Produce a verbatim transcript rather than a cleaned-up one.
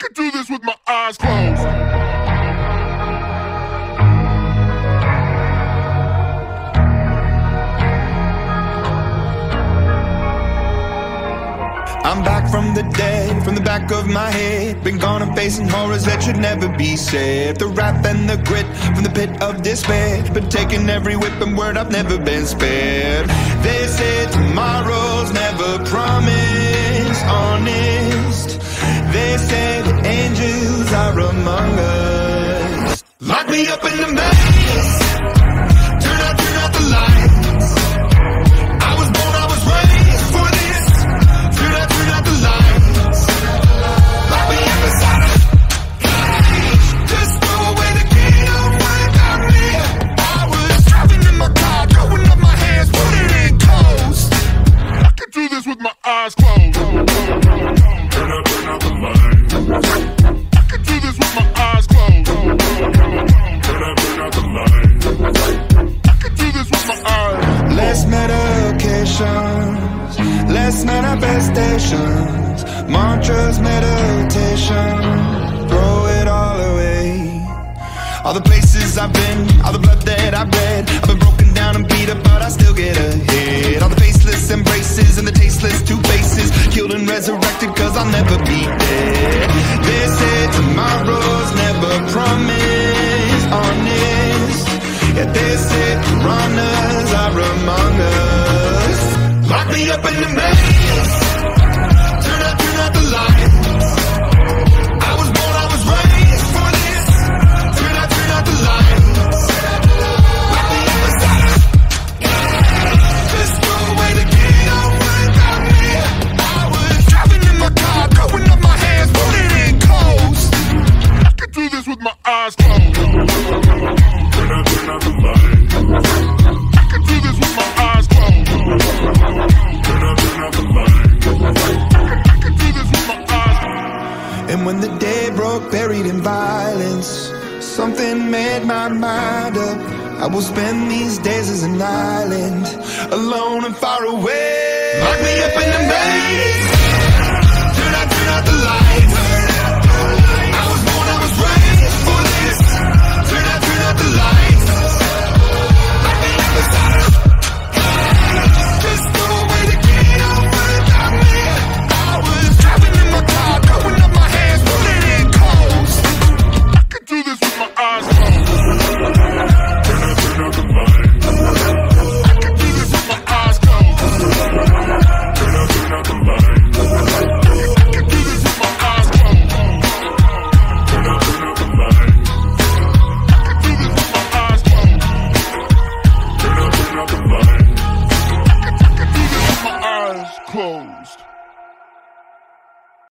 could do this with my eyes closed. I'm back from the dead, from the back of my head. Been gone and facing horrors that should never be said. The wrath and the grit from the pit of despair. Been taking every whip and word, I've never been spared. They say tomorrow's never promised, honest. They say the angels are among us. Lock me up in the maze. Turn out, turn out the lights. Eyes closed. Turn out, turn out the lights. I can do this with my eyes closed. Turn out, turn out the lights. I can do this with my eyes closed. Less medications, less manifestations, mantras, meditation, throw it all away. All the places I've been, all the blood that I've bled, I've been broken down and beat up, but I still get ahead. All the faceless embraces and the tasteless two faces, killed and resurrected cause I'll never be dead. They say tomorrow's never promised, honest. Yeah, they say piranhas are among us. Lock me up in the maze. Turn out, turn out the lights. I was born, I was raised for this. Turn out, turn out the lights. Lock me up inside. Just throw away the key, don't worry about me. I was driving in my car, throwing up my hands, putting in coast. I can do this with my eyes closed. Turn out, turn out the lights. I can do this with my eyes closed. Turn out, turn out the lights. I can do this with my eyes closed. And when the day broke, buried in violence, something made my mind up. I will spend these days as an island, alone and far away. Lock me up in the maze. Turn out, turn out the lights. I was born, I was raised for this. Turn out, turn out the lights. Lock me up inside. Just throw away the key, don't worry about me. I was driving in my car, throwing up my hands, putting in coast. I can do this with my eyes closed. Turn out, turn out the lights. I can do this with my eyes closed. Turn out, turn out the lights. I can do this with my eyes closed. Turn out, turn out the lights. I can do this with my eyes closed. Turn out, turn out the lights. I can do this with my eyes closed.